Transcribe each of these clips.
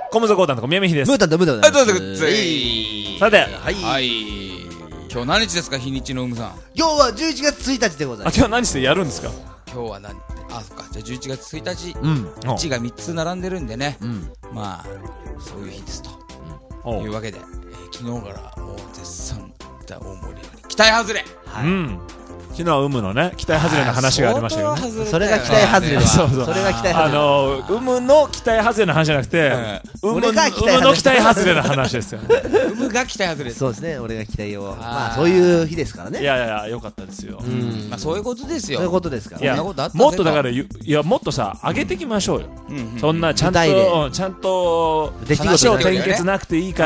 コムゾコータンと宮美秀です。 ムータンとムータンはい、どうぞさて、 はい。今日何日ですか、日にちのムさん。 今日は11月1日でございます。 今日何してやるんですか。 今日は何、そっか、じゃあ11月1日、 うん 1が3つ並んでるんでね、 うんまあそういう日ですというわけで、昨日からもう絶賛大盛り上がり、期待外れ。 はい、 昨日はのね期待外れの話がありましたよね。 それが期待外れです。 そうそう、 それが期待外れ。 の期待外れの話じゃなくて、 俺が期待外れの期待外れの話ですよ。 が期待外れ。 そうですね、俺が期待を、まあそういう日ですからね。 いやいや良かったですよ。 まあそういうことですよ。 そういうことですから。 いやもっとだから、いやもっとさ上げていきましょうよ。そんなちゃんと話を転結なくていいから、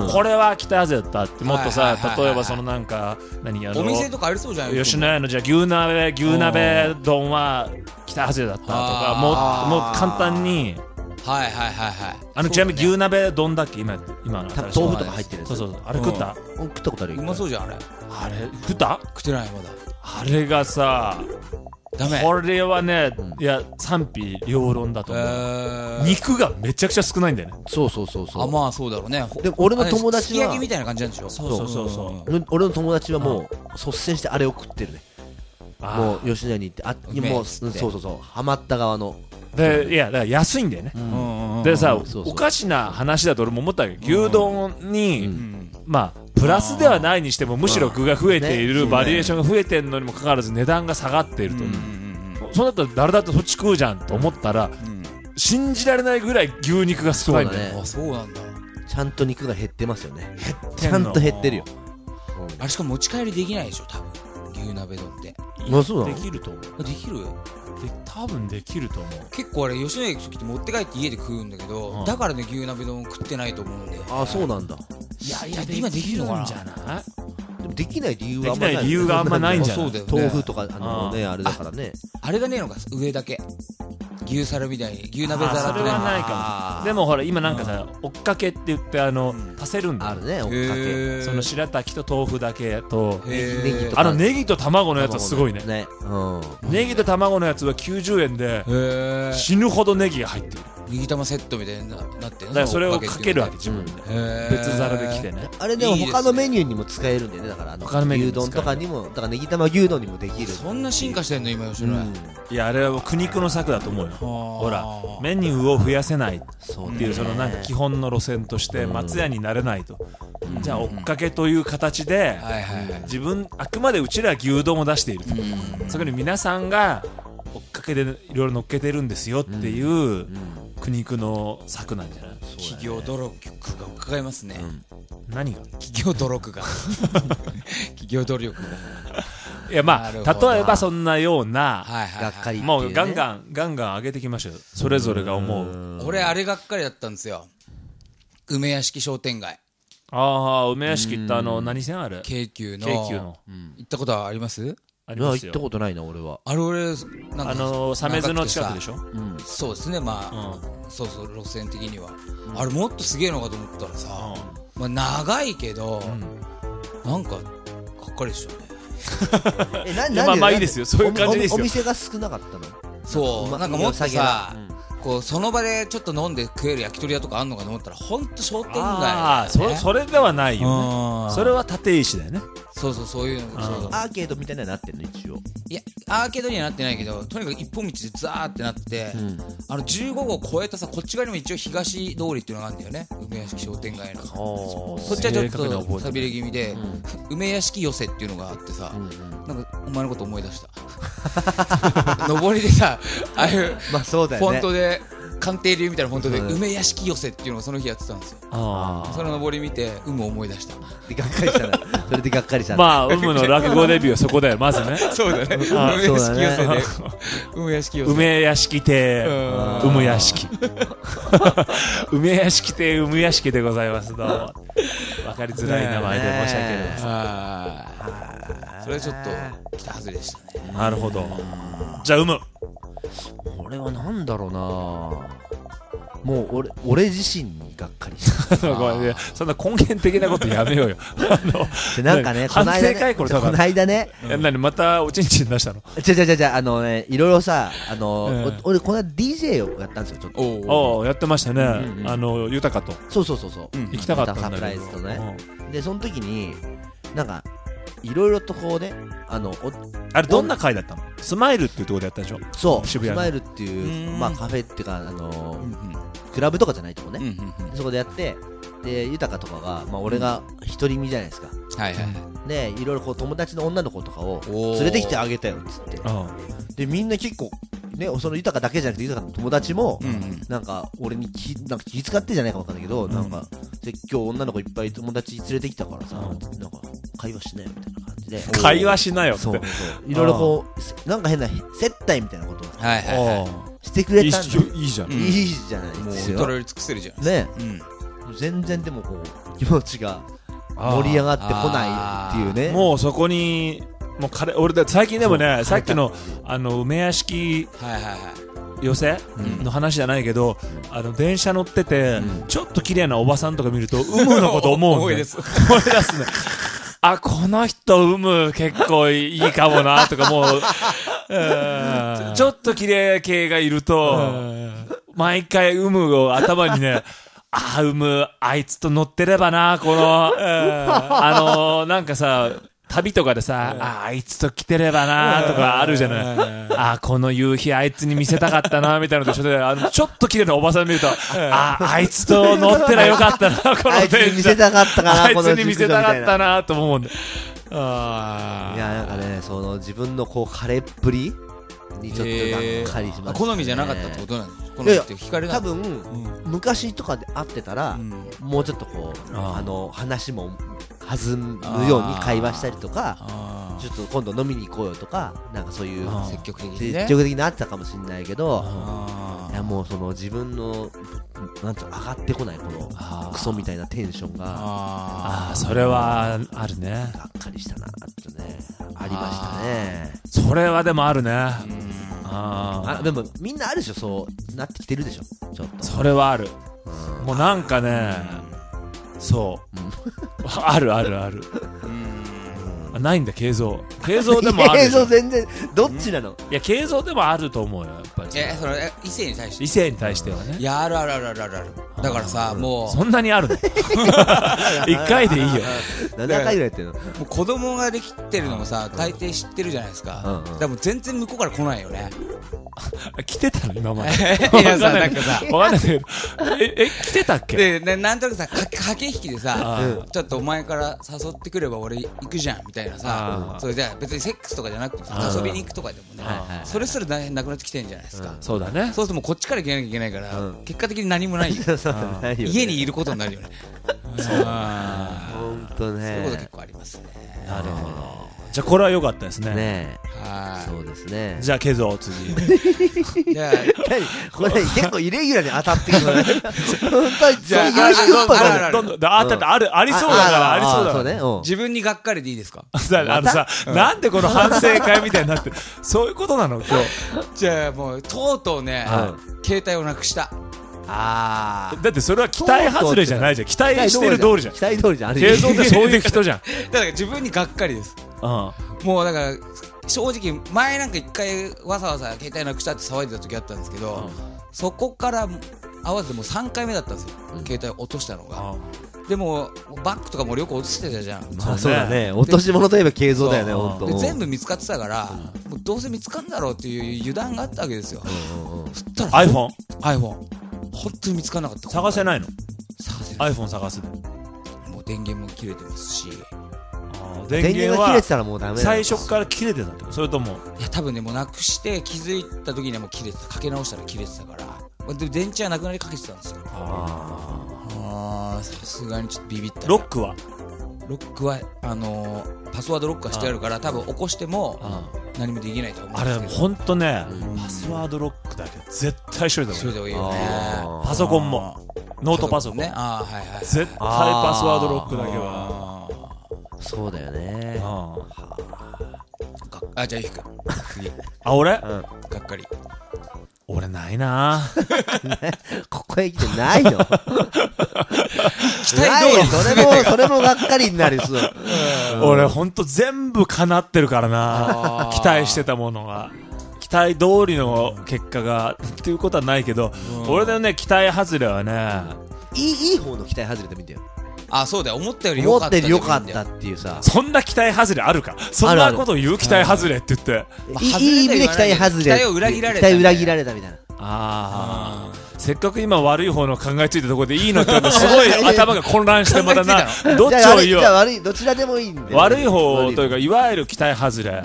これは期待外れだったって、もっとさ、例えばそのなんかお店とかありそうじゃない。 吉野家のじゃあ牛鍋丼は期待外れだったとか、もう簡単に。ちなみに牛鍋丼だっけ、今の豆腐とか入ってる。 そうあれ食ったことあるよ。 うまそうじゃん。あれ食った？ 食ってないまだ。あれがさ、 ダメ。 これはね、いや賛否両論だと思う。肉がめちゃくちゃ少ないんだよね。 そうまあそうだろうね。 でも俺の友達はすき焼きみたいな感じなんでしょ。 そう俺の友達はもう率先してあれを食ってるね。もう吉野家に行ってもうそうハマった側ので、いやだから安いんだよね。でさ、おかしな話だと俺も思ったけど、牛丼にまあプラスではないにしても、むしろ具が増えている、バリエーションが増えてるのにもかかわらず値段が下がっていると。そうだったら誰だってそっち食うじゃんと思ったら、信じられないぐらい牛肉が少ないんだよ。 そうなんだ。 ちゃんと肉が減ってますよね。ちゃんと減ってるよ。 あれしかも持ち帰りできないでしょ、多分牛鍋丼って。 できると思う。 できる？ 多分できると思う。 結構あれ吉野家行く時って持って帰って家で食うんだけど、だからね牛鍋丼食ってないと思うんで。 あ、そうなんだ。 いや今できるのかな。 でもできない理由があんまないんじゃない。 豆腐とかあれだからね。あれがねえのか、上だけ牛皿みたいに牛鍋皿って。 それはないかも。でもほら今なんかさ、追っかけって言って足せるんだよ。 あるね、追っかけ。 その白滝と豆腐だけとネギと卵のやつはすごいね。ネギと卵のやつは90円で死ぬほどネギが入ってる。 ネギ玉セットみたいになってる。 だからそれをかけるわけ、自分で別皿で来てね。 あれでも他のメニューにも使えるんだよね。だから牛丼とかにも、だからネギ玉牛丼にもできる。 そんな進化してんの今吉野家。 いやあれは苦肉の策だと思うよ。ほらメニューを増やせないっていう、そのなんか基本の路線として松屋になれないと。じゃあ追っかけという形で自分、あくまでうちらは牛丼を出していると、そこに皆さんが追っかけでいろいろ乗っけてるんですよっていう苦肉の策なんじゃない。 企業努力が伺いますね。 何が企業努力が企業努力が。 いやまあ例えばそんなようながっかり、 もうガンガン上げてきましょう。それぞれが思う。 俺あれがっかりだったんですよ、梅屋敷商店街。 梅屋敷って何線ある？ 京急の。行ったことはあります？ 行ったことないな俺は。 俺なんか鮫洲の近くでしょ。 そうですね、まあそう路線的にはあれもっとすげえのかと思ったらさ、まあ長いけどなんかかっかりでしょうね。 まあいいですよ、そういう感じですよ。 お店が少なかったの。 そうなんかもっとさ、こうその場でちょっと飲んで食える焼き鳥屋とかあんのかと思ったら、ほんと商店街。 それではないよね。それは立石だよね。 そういうの。 アーケードみたいなのなってんの一応。 いやアーケードにはなってないけど、とにかく一本道でザーってなって、15号を越えたさ、こっち側にも一応東通りっていうのがあるんだよね、梅屋敷商店街の。そっちはちょっとさびれ気味で、梅屋敷寄せっていうのがあってさ、なんかお前のこと思い出した。上りでさ、ああいうフォントで鑑定流みたいなフォントで梅屋敷寄せっていうのをその日やってたんですよ。その上り見て有無を思い出した。 でがっかりしたな。それでがっかりした。 まあ有無の落語デビューはそこだよまずね。 そうだね。梅屋敷寄せで梅屋敷亭有無屋敷梅屋敷亭有無屋敷でございます。どうも分かりづらい名前で申し訳ないです。 それはちょっと北外れでしたね。 なるほど。じゃあ有無。 俺はなんだろうな、もう俺自身にがっかりしたごめんね、そんな根源的なことやめようよ。 でなんかね、この間ね、 何またおちんちん出したの？ いろいろさ、俺この間 DJ をやったんですよ、ちょっと。 やってましたね、豊と。 そう、 行きたかったんだけど、 サプライズとね。でその時になんかいろいろとこうね、 あれどんな会だったの？スマイルっていうところでやったでしょ？ そう、 渋谷のスマイルっていうカフェっていうかクラブとかじゃないとこね、そこでやって、で豊とかが、俺が独り身じゃないですか。でいろいろこう友達の女の子とかを連れてきてあげたよっつって、でみんな結構ね、その豊だけじゃなくて豊の友達もなんか俺になんか気遣ってじゃないか分かんないけど、なんか今日女の子いっぱい友達連れてきたからさ、なんか会話しなよみたいな感じで、 会話しなよって、 そういろいろこうなんか変な接待みたいなことをしてくれたんで、 いいじゃん、 いいじゃないですよ。 もう取り尽くせるじゃんね、全然でもこう気持ちが盛り上がってこないっていうね。 もうそこにもう俺だ最近でもね、さっきの梅屋敷寄せの話じゃないけど、電車乗っててちょっと綺麗なおばさんとか見ると有無のこと思うんだよ。思い出すね。あ、この人有無結構いいかもなとか、もうちょっと綺麗系がいると毎回有無を頭にね、あいつと乗ってればな、このなんかさ旅とかでさ、あいつと来てればなとかあるじゃない。この夕日あいつに見せたかったなみたいなのと一緒で、ちょっと綺麗なおばさん見ると、あいつと乗ってらよかったな、この電車。 あいつに見せたかったかな、 あいつに見せたかったなと思うんで。いやなんかね、その自分のこう枯れっぷりにちょっとがっかりしましたね。 好みじゃなかったってことなんですか？好みって惹かれない。 多分昔とかで会ってたらもうちょっとこう話も弾むように会話したりとか、ちょっと今度飲みに行こうよとか、なんかそういう積極的になってたかもしれないけど、いやもうその自分のなんと上がってこないこのクソみたいなテンションが、 それはあるね。 がっかりしたなってね、ありましたね。 それはでもあるね。 でもみんなあるでしょ、そうなってきてるでしょ、ちょっと。 それはある。もうなんかね、そうあるないんだ、慶三でもある。 慶三全然どっちなの？ いや慶三でもあると思うよ、やっぱり。 それ異性に対してはね。 いや、あるだからさ、もうそんなにあるの？一回でいいよ。 何回ぐらいやってるの？もう子供ができてるのもさ、大抵知ってるじゃないですか。でも全然向こうから来ないよね。 来てたの今まで？ いやさ、なんかさ、 わかんないけど、来てたっけ？ でなんとなくさ、駆け引きでさ、ちょっとお前から誘ってくれば俺行くじゃんみたいなさ、それじゃ別にセックスとかじゃなくてさ、遊びに行くとかでもね、それすらなくなってきてんじゃないですか。 そうだね。 そうするともうこっちから行かなきゃいけないから、結果的に何もないよ。家にいることになるよね。 本当ね。 そういうこと結構ありますね。 なるほど。じゃあこれは良かったですね。 そうですね。 じゃあ慶三次。 じゃあこれ結構イレギュラーに当たってくるね。本当にじゃあどんどんありそうだからありそうだね。 自分にがっかりでいいですか？ さなんでこの反省会みたいになってそういうことなの今日。 じゃあもうとうとうね、携帯をなくした。 だってそれは期待外れじゃないじゃん。期待してる通りじゃん。 期待通りじゃん。 慶三ってそういう人じゃん。 だから自分にがっかりです。もうだから正直前なんか一回わざわざ携帯なくしたって騒いでた時あったんですけど、そこから合わせてもう3回目だったんですよ、携帯落としたのが。でもバッグとかもよく落としてたじゃん。 そうだね、落とし物といえば慶三だよね。本当で全部見つかってたから、もうどうせ見つかんだろうっていう油断があったわけですよ。そしたら iPhone 本当に見つからなかった。 探せないの？ 探せない。 iPhone 探すの？ もう電源も切れてますし。 電源が切れてたらもうダメだ。 最初から切れてたの？それとも？ いや多分ね、もうなくして気づいた時にはもう切れてた。かけ直したら切れてたから。で電池はなくなりかけてたんですよ。さすがにちょっとビビった。 ロックはパスワードロックはしてあるから、多分起こしても何もできないと思うんですけど。 あれほんとね、パスワードロックだけ絶対しといた方がいいよね。パソコンもノートパソコンね、絶対パスワードロックだけは。 そうだよね。 じゃあゆうきくん次。 俺？ がっかり。 俺ないなここへ来てないの期待通りそれもがっかりになるし、 俺ほんと全部叶ってるからな期待してたものが期待通りの結果がっていうことはないけど、俺のね期待外れはねいい方の期待外れで見てよ。 そうだよ、思ったより良かったっていうさ、 そんな期待外れあるか、そんなこと言う期待外れって言って、 いい意味で期待外れ、 期待を裏切られた、 期待裏切られたみたいな。 せっかく今悪い方の考えついたところでいいのって言うとすごい頭が混乱してまたなどっちを言う、 悪いどちらでもいいんで、 悪い方というかいわゆる期待外れ、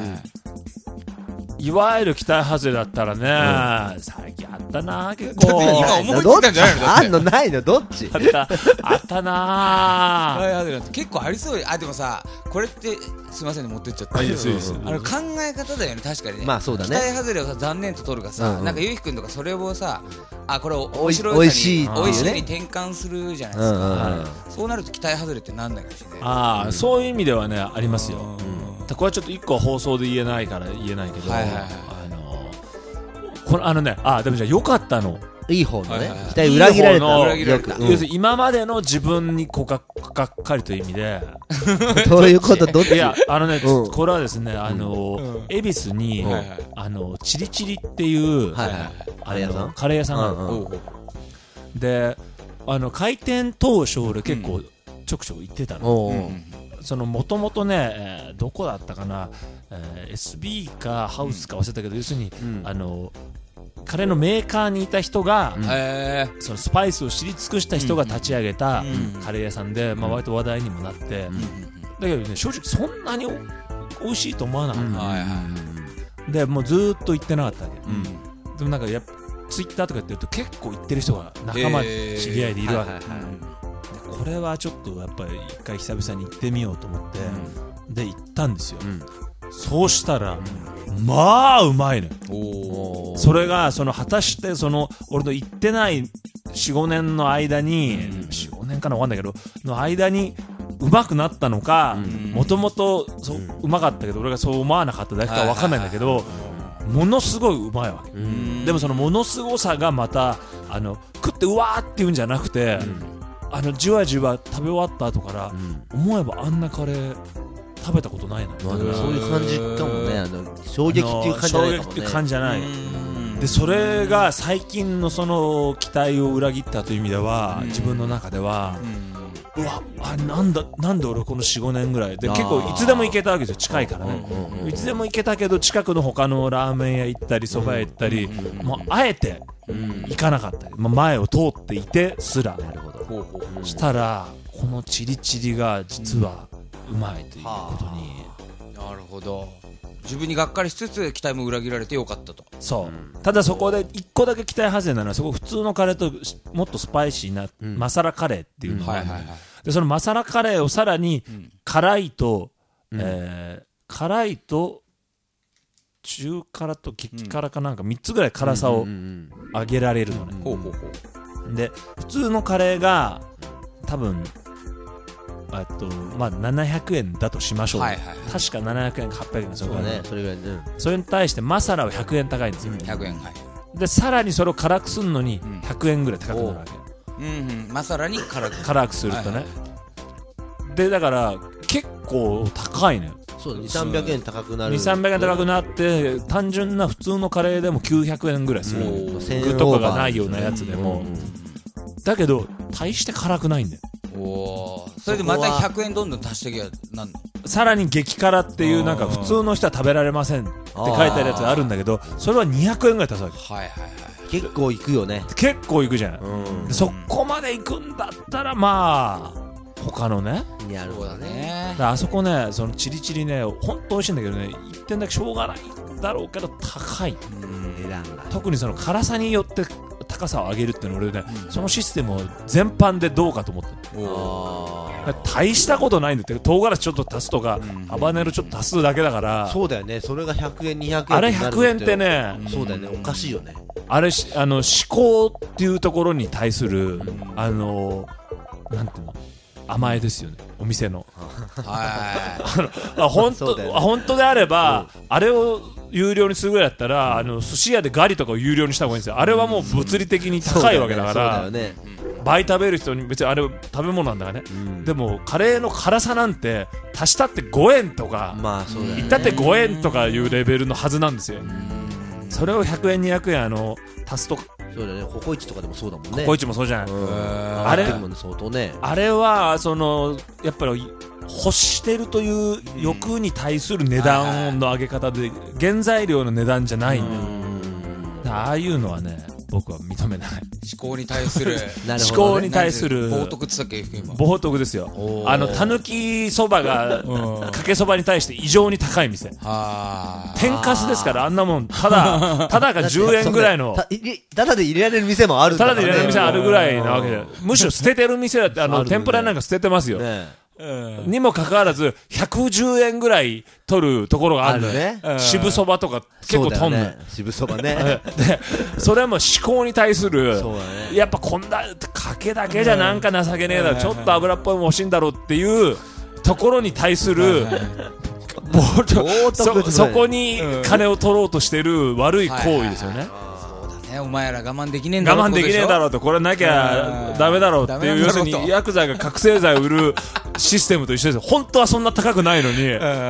いわゆる期待外れだったらね、最近あったな結構。 今思いついたんじゃないの？ あんのないのどっち？ あったな結構ありそう。でもさ、これってすみませんね持ってっちゃった。 いいです考え方だよね、確かにね。 まあそうだね。 期待外れをさ残念と取るかさ、なんかゆうひくんとかそれをさ、これおいしいに転換するじゃないですか。そうなると期待外れってなんないかもしれない。そういう意味ではねありますよ。これはちょっと一個放送で言えないから言えないけど、これね、でもじゃあ良かったの。 いい方のね、期待裏切られた。 要するに今までの自分にがっかりという意味で。 どういうこと？どっち？ いやこれはですね恵比寿にチリチリっていうカレー屋さんがある。で開店当初俺結構ちょくちょく行ってたの。もともとね、どこだったかな、SB かハウスか忘れたけど、要するにカレーのメーカーにいた人が、そのスパイスを知り尽くした人が立ち上げたカレー屋さんで、割と話題にもなって、だけどね正直そんなに美味しいと思わなかった。でもうずーっと行ってなかったわけ。でもなんかツイッターとかやってると結構行ってる人が仲間知り合いでいるわけ。これはちょっとやっぱり一回久々に行ってみようと思って、で行ったんですよ。そうしたらまあうまいね。それが果たして俺の行ってない 4,5 年の間に、4,5 年かな分かんないけどの間にうまくなったのか、もともとうまかったけど俺がそう思わなかっただけか分かんないんだけど、ものすごいうまいわけ。でもそのものすごさがまた食ってうわーっていうんじゃなくて、じわじわ食べ終わった後から思えばあんなカレー食べたことないな。 そういう感じかもね。衝撃っていう感じじゃないかもね。衝撃っていう感じじゃない。 でそれが最近の期待を裏切ったという意味では、自分の中ではうわなんで俺この 4,5 年ぐらいで結構いつでも行けたわけですよ。近いからね。いつでも行けたけど近くの他のラーメン屋行ったり蕎麦屋行ったり、もうあえて行かなかったり、前を通っていてすら。したらこのチリチリが実はうまいということに。 なるほど。自分にがっかりしつつ期待も裏切られてよかったと。 そう、ただそこで一個だけ期待外れなのは、そこ普通のカレーともっとスパイシーなマサラカレーっていうのがある。でそのマサラカレーをさらに辛いと中辛と激辛かなんか3つぐらい辛さを上げられるのね。で普通のカレーが多分700円だとしましょう。確か700円か800円そうだね。それぐらいで、 それに対してマサラは100円高いんですよ。 100円。 でさらにそれを辛くするのに100円ぐらい高くなるわけ。 マサラに辛くするとね。でだから結構高いね。 そうだ、200-300円高くなる。 200-300円高くなって、単純な普通のカレーでも900円ぐらいする。具とかがないようなやつでも。だけど大して辛くないんだよ。 それでまた100円どんどん足していけばなんの。 さらに激辛っていうなんか普通の人は食べられませんって書いてあるやつがあるんだけど、それは200円ぐらい足すわけ。 結構いくよね。 結構いくじゃない。そこまでいくんだったら他のね。 なるほどね。 あそこね、そのチリチリね、本当美味しいんだけどね、1点だけしょうがないんだろうけど高い。特にその辛さによって高さを上げるっていうのは俺ね、そのシステムを全般でどうかと思ってる。大したことないんだって。唐辛子ちょっと足すとか、ハバネロちょっと足すだけだから。 そうだよね。それが100円200円あれ100円ってね、 そうだよね。おかしいよね。 あれ思考っていうところに対するなんていうの、 甘えですよね、お店の。 は本当であれば、あれを有料にするぐらいだったら、寿司屋でガリとかを有料にした方がいいんですよ。あれはもう物理的に高いわけだから、倍食べる人に別にあれ食べ物なんだからね、でもカレーの辛さなんて足したって5円とか、いったって5円とかいうレベルのはずなんですよ。それを100円200円足すとか。 そうだね、ココイチとかでもそうだもんね。 ココイチもそうじゃない。 あれはやっぱり欲してるという欲に対する値段の上げ方で、原材料の値段じゃないんだよ。ああいうのはね、僕は認めない。 思考に対する思考に対する冒涜って言ったっけ、今。 冒涜ですよ。たぬきそばがかけそばに対して異常に高い店。天かすですから、あんなもんただが10円ぐらいのただで入れられる店もあるんだからね。 ただで入れられる店あるぐらいなわけで、むしろ捨ててる店だって天ぷらなんか捨ててますよ。にもかかわらず110円ぐらい取るところがあるのね。渋そばとか結構取んの。 渋そばね。 でそれも思考に対する、やっぱこんなかけだけじゃなんか情けねえだろ、ちょっと油っぽいも欲しいんだろうっていうところに対するそこに金を取ろうとしてる悪い行為ですよね。 お前ら我慢できねえんだろ、 我慢できねえだろうと、これなきゃダメだろうっていう、要するにヤクザが覚醒剤を売るシステムと一緒ですよ。本当はそんな高くないのに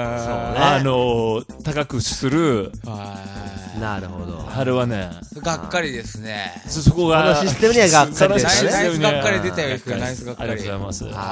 高くする。 なるほど。 あれはね、 がっかりですね。 そこがシステムにはがっかりですね。 ナイスがっかり出たよ。ナイスがっかり。 ありがとうございます。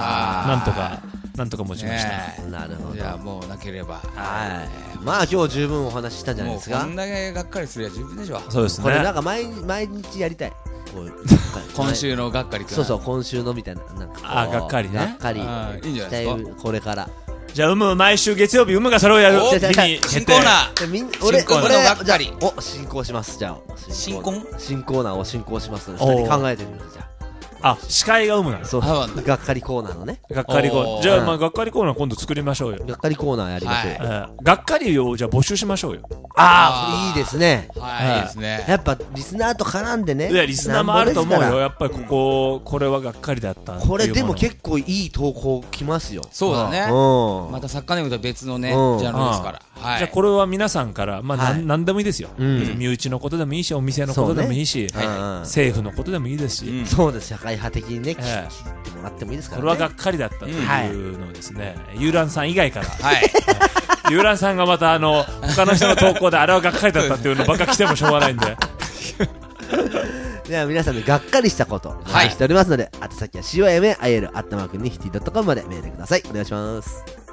なんとか持ちました。 なるほど。 じゃあもうなければ。 まあ今日十分お話ししたんじゃないですか。 こんだけがっかりするや十分でしょ。 そうですね。 これなんか毎日やりたい。 今週のがっかりくん。 そうそう、今週のみたいな。 がっかりね。 がっかり。 いいんじゃないですか。 これから。 じゃあ毎週月曜日がそれをやる。 新コーナー。 俺がっかり。 進行します。じゃあ新コーナーを進行しますので、2人考えてみます。じゃあ司会がなの。 そう、がっかりコーナーのね。 がっかりコーナー。じゃあがっかりコーナー今度作りましょうよ。 がっかりコーナーやりましょう。 がっかりをじゃあ募集しましょうよ。 いいですね。 いいですね。 やっぱリスナーと絡んでね。 いやリスナーもあると思うよ。やっぱりこれはがっかりだった。 これでも結構いい投稿きますよ。 そうだね。また作家ネームとは別のねジャンルですから。 じゃあこれは皆さんから何でもいいですよ。身内のことでもいいし、お店のことでもいいし、政府のことでもいいですし。 そうです。社会派的にね聞いてもらってもいいですからね。 これはがっかりだったというのをですね、ユーランさん以外からユーランさんがまた他の人の投稿であれはがっかりだったっていうのばっか来てもしょうがないんで。 では皆さんでがっかりしたことお待ちしておりますので、宛先はCOMAIL@nifty.com までメールください。お願いします。